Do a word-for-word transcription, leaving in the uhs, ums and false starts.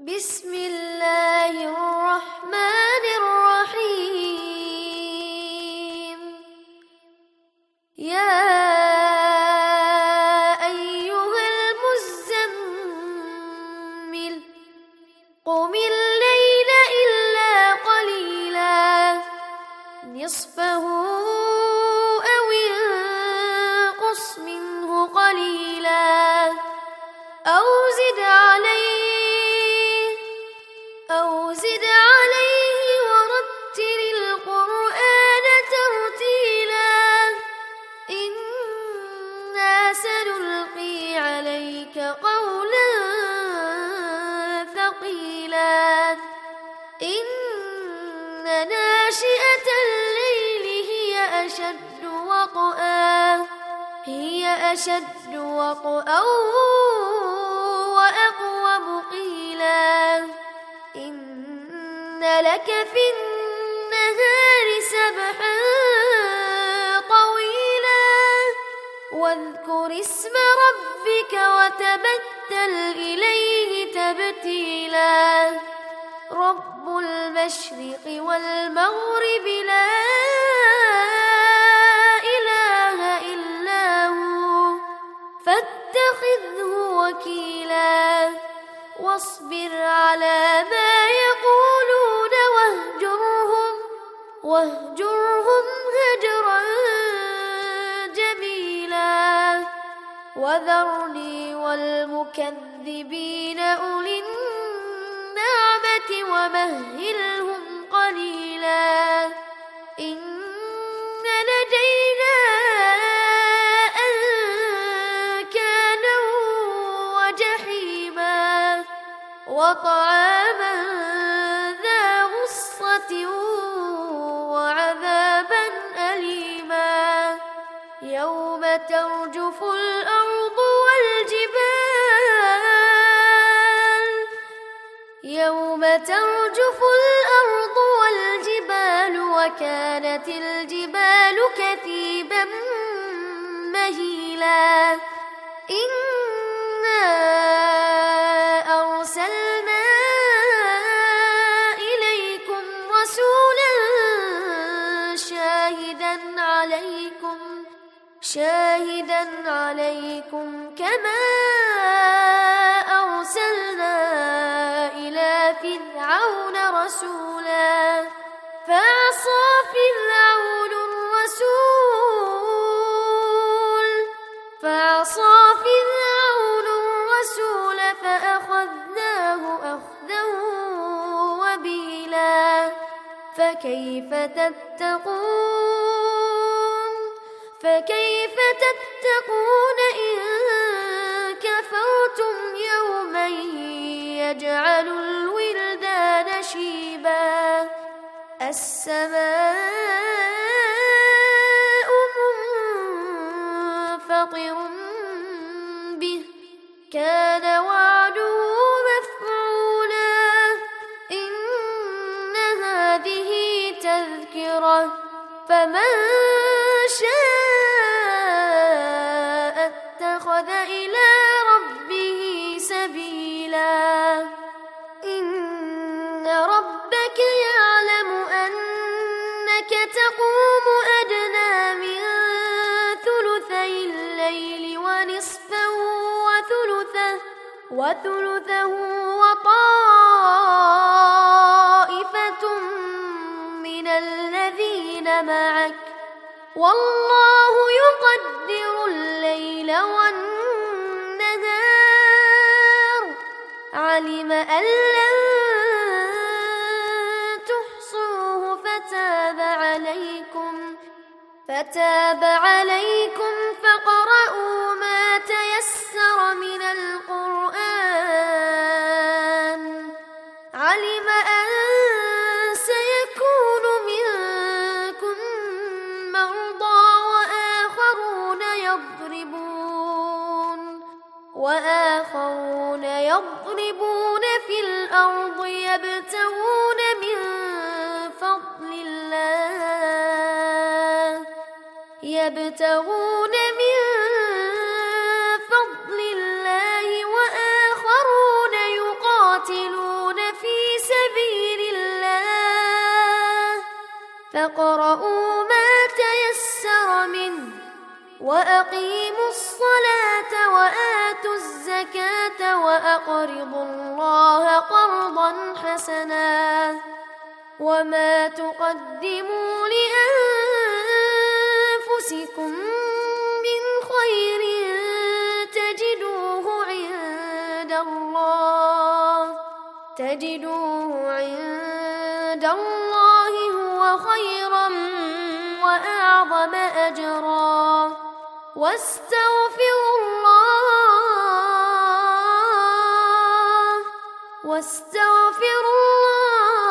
بسم الله الرحمن الرحيم. يا أيها المزمل قم الليل إلا قليلا نصفه أو انقص منه قليلا أو زد عليه أو زد عليه ورتل القرآن ترتيلا إنا سنلقي عليك قولا ثقيلا إن ناشئة الليل هي أشد وطئا هي أشد وطئا وأقوم قيلا إن لك في النهار سبحا طويلا واذكر اسم ربك وتبتل إليه تبتيلا رب المشرق والمغرب لا إله إلا هو فاتخذه وكيلا واصبر على ما يقولون واهجرهم واهجرهم هجرا جميلا وذرني والمكذبين أولي النعمة ومهلهم قليلا إن لدينا أنكالا وجحيما وطعاما ذا غصة وعذابا أليما يوم ترجف الأرض والجبال يوم ترجف الأرض والجبال وكانت الجبال كثيبا مهيلا إنا أرسلنا إليكم رسولا شاهدا عليكم شاهدا عليكم كما أرسلنا إلى فرعون رسولا فعصى فرعون الرسول فعصى فرعون الرسول فأخذناه أخذا وبيلا فكيف تتقون فكيف تتقون إن كفرتم يوما يجعل الولدان شيبا السماء منفطر به كان وعده مفعولا إن هذه تذكرة فمن شاء اتخذ إلى ربه سبيلا إن ربك يعلم أنك تقوم أدنى من ثلثي الليل ونصفه وثلثه وثلثه وطائفة من الذين معك والله يقدر الليل والنهار علم أن لن تحصوه فتاب عليكم فتاب عليكم فاقرؤوا ما تيسر من القرآن علم أن سيكون منكم مرضى وآخرون يضربون وآخرون يضربون في الأرض يبتغون من فضل الله يبتغون من فضل الله وآخرون يقاتلون فاقرؤوا ما تيسر منه وأقيموا الصلاة وآتوا الزكاة وأقرضوا الله قرضا حسنا وما تقدموا لأنفسكم من خير تجدوه عند الله تجدوه عند الله هو خيرا وأعظم أجرا واستغفروا الله واستغفروا الله